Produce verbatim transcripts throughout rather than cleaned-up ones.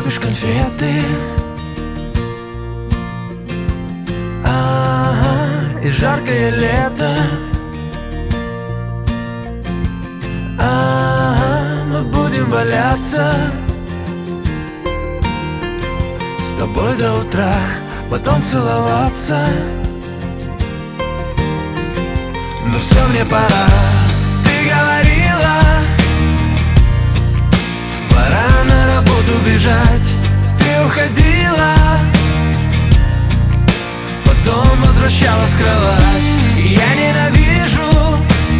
любишь конфеты, ага, и жаркое лето, ага, мы будем валяться с тобой до утра, потом целоваться. Но все, мне пора. Ты говорила, пора на работу бежать. Ты уходила, потом возвращалась в кровать. И я ненавижу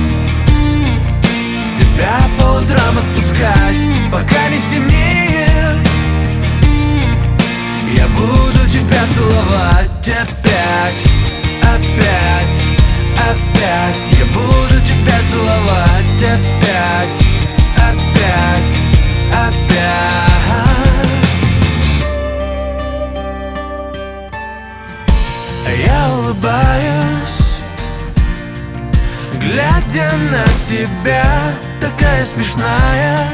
тебя по утрам отпускать. Пока не стемнеет, я буду тебя целовать опять, опять, опять. Я буду тебя целовать опять, опять, опять. А я улыбаюсь, глядя на тебя, такая смешная.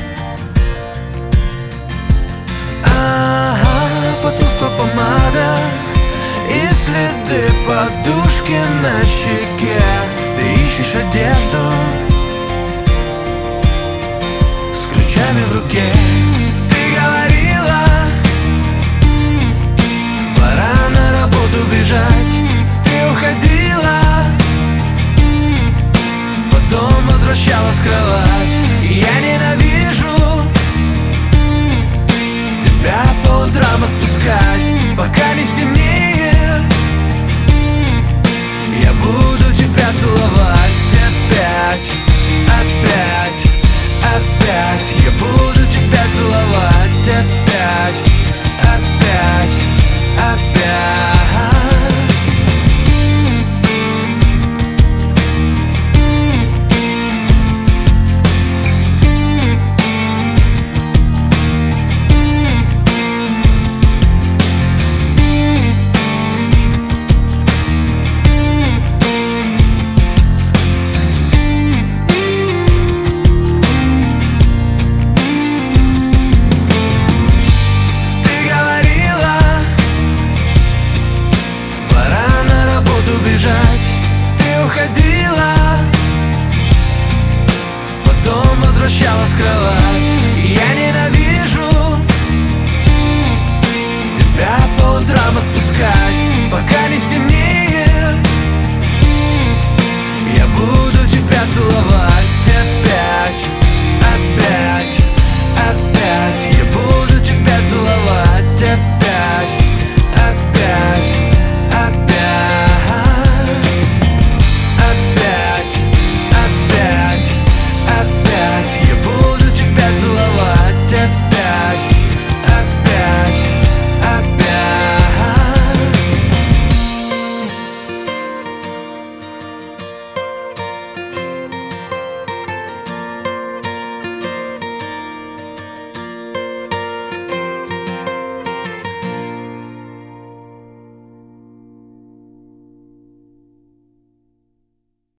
Ага, потускла помада и следы подушки на щеке. Ты ищешь одежду с ключами в руке.